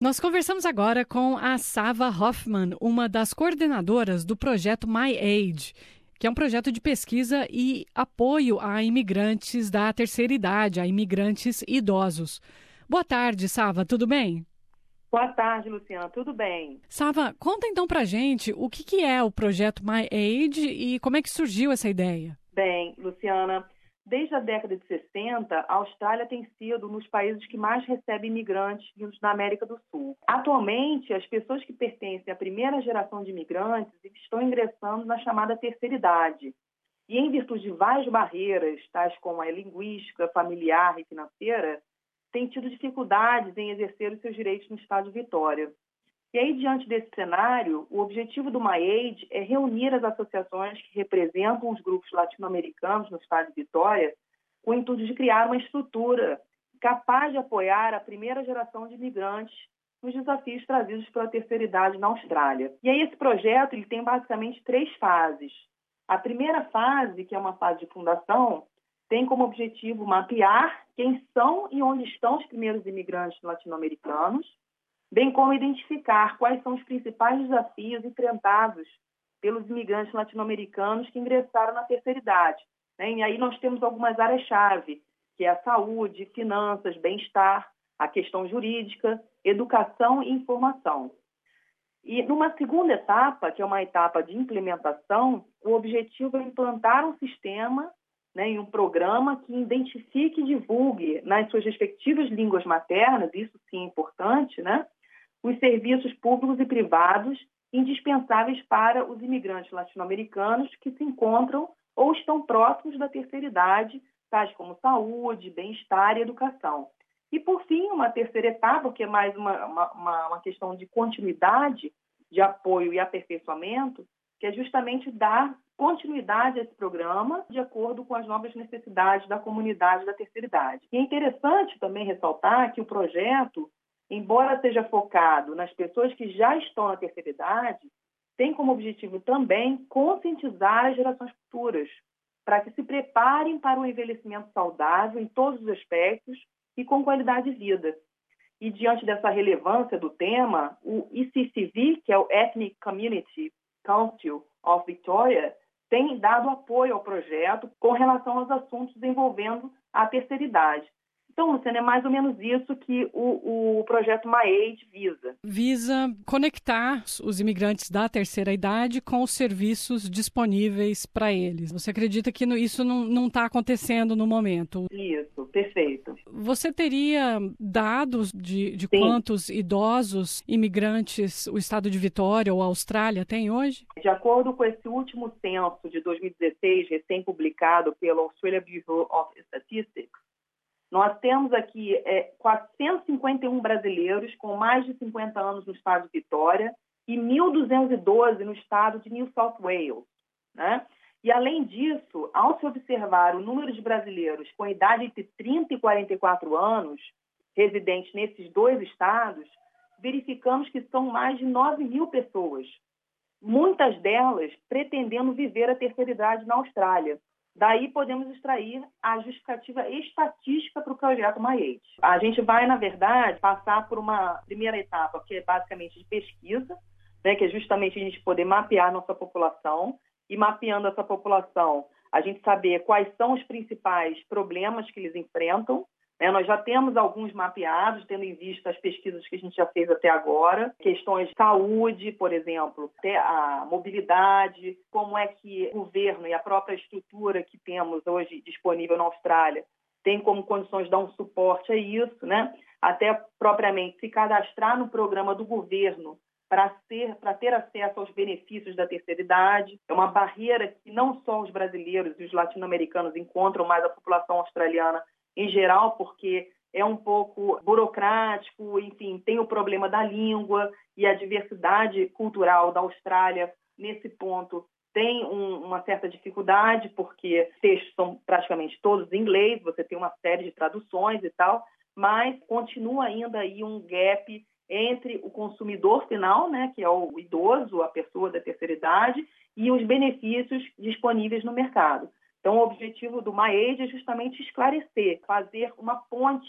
Nós conversamos agora com a Sava Hoffman, uma das coordenadoras do projeto MyAge, que é um projeto de pesquisa e apoio a imigrantes da terceira idade, a imigrantes idosos. Boa tarde, Sava, tudo bem? Boa tarde, Luciana. Tudo bem? Sava, conta então pra gente o que é o projeto MyAge e como é que surgiu essa ideia. Bem, Luciana, desde a década de 60, a Austrália tem sido um dos países que mais recebe imigrantes vindos da América do Sul. Atualmente, as pessoas que pertencem à primeira geração de imigrantes estão ingressando na chamada terceira idade. E em virtude de várias barreiras, tais como a linguística, familiar e financeira, têm tido dificuldades em exercer os seus direitos no estado de Vitória. E aí, diante desse cenário, o objetivo do MyAge é reunir as associações que representam os grupos latino-americanos no estado de Vitória com o intuito de criar uma estrutura capaz de apoiar a primeira geração de imigrantes nos desafios trazidos pela terceira idade na Austrália. E aí esse projeto ele tem basicamente 3 fases. A primeira fase, que é uma fase de fundação, tem como objetivo mapear quem são e onde estão os primeiros imigrantes latino-americanos, bem como identificar quais são os principais desafios enfrentados pelos imigrantes latino-americanos que ingressaram na terceira idade. E aí nós temos algumas áreas-chave, que é a saúde, finanças, bem-estar, a questão jurídica, educação e informação. E numa segunda etapa, que é uma etapa de implementação, o objetivo é implantar um sistema e um programa que identifique e divulgue nas suas respectivas línguas maternas, isso sim é importante, os serviços públicos e privados indispensáveis para os imigrantes latino-americanos que se encontram ou estão próximos da terceira idade, tais como saúde, bem-estar e educação. E, por fim, uma terceira etapa, que é mais uma questão de continuidade, de apoio e aperfeiçoamento, que é justamente dar continuidade a esse programa de acordo com as novas necessidades da comunidade da terceira idade. E é interessante também ressaltar que o projeto, embora seja focado nas pessoas que já estão na terceira idade, tem como objetivo também conscientizar as gerações futuras, para que se preparem para um envelhecimento saudável em todos os aspectos e com qualidade de vida. E diante dessa relevância do tema, o ECCV, que é o Ethnic Community Council of Victoria, tem dado apoio ao projeto com relação aos assuntos envolvendo a terceira idade. Então, Luciana, é mais ou menos isso que o projeto MyAge visa. Visa conectar os imigrantes da terceira idade com os serviços disponíveis para eles. Você acredita que isso não está acontecendo no momento? Isso, perfeito. Você teria dados de quantos idosos imigrantes o estado de Vitória ou a Austrália tem hoje? De acordo com esse último censo de 2016, recém-publicado pelo Australia Bureau of Statistics, nós temos aqui 451 brasileiros com mais de 50 anos no estado de Vitória e 1.212 no estado de New South Wales. E, além disso, ao se observar o número de brasileiros com idade entre 30 e 44 anos, residentes nesses 2 estados, verificamos que são mais de 9.000 pessoas, muitas delas pretendendo viver a terceira idade na Austrália. Daí podemos extrair a justificativa estatística para o projeto MyAge. A gente vai, na verdade, passar por uma primeira etapa, que é basicamente de pesquisa, que é justamente a gente poder mapear a nossa população, e mapeando essa população, a gente saber quais são os principais problemas que eles enfrentam. Nós já temos alguns mapeados, tendo em vista as pesquisas que a gente já fez até agora, questões de saúde, por exemplo, até a mobilidade, como é que o governo e a própria estrutura que temos hoje disponível na Austrália tem como condições de dar um suporte a isso, até propriamente se cadastrar no programa do governo para ter acesso aos benefícios da terceira idade. É uma barreira que não só os brasileiros e os latino-americanos encontram, mas a população australiana em geral, porque é um pouco burocrático, enfim, tem o problema da língua e a diversidade cultural da Austrália, nesse ponto, tem uma certa dificuldade, porque textos são praticamente todos em inglês, você tem uma série de traduções e tal, mas continua ainda aí um gap entre o consumidor final, que é o idoso, a pessoa da terceira idade, e os benefícios disponíveis no mercado. Então, o objetivo do MyAge é justamente esclarecer, fazer uma ponte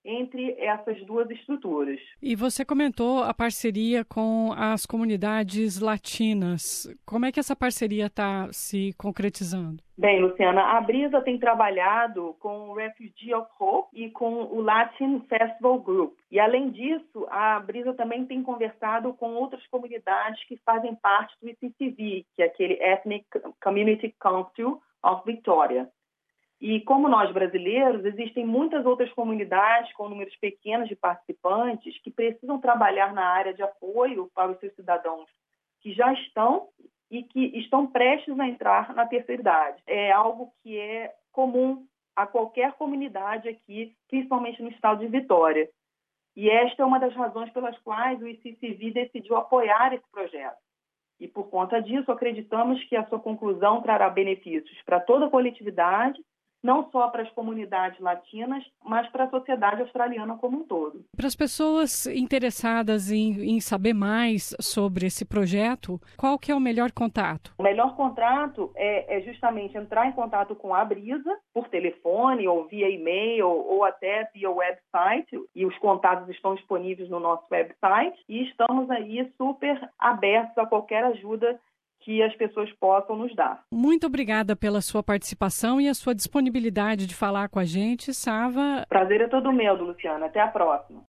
entre essas duas estruturas. E você comentou a parceria com as comunidades latinas. Como é que essa parceria está se concretizando? Bem, Luciana, a Brisa tem trabalhado com o Refugee of Hope e com o Latin Festival Group. E, além disso, a Brisa também tem conversado com outras comunidades que fazem parte do ICCV, que é aquele Ethnic Community Council of Victoria. E, como nós brasileiros, existem muitas outras comunidades com números pequenos de participantes que precisam trabalhar na área de apoio para os seus cidadãos que já estão e que estão prestes a entrar na terceira idade. É algo que é comum a qualquer comunidade aqui, principalmente no estado de Vitória. E esta é uma das razões pelas quais o ICCV decidiu apoiar esse projeto. E, por conta disso, acreditamos que a sua conclusão trará benefícios para toda a coletividade, não só para as comunidades latinas, mas para a sociedade australiana como um todo. Para as pessoas interessadas em saber mais sobre esse projeto, qual que é o melhor contato? O melhor contato é justamente entrar em contato com a Brisa, por telefone, ou via e-mail, ou até via website, e os contatos estão disponíveis no nosso website, e estamos aí super abertos a qualquer ajuda que as pessoas possam nos dar. Muito obrigada pela sua participação e a sua disponibilidade de falar com a gente, Sava. Prazer é todo meu, Luciana. Até a próxima.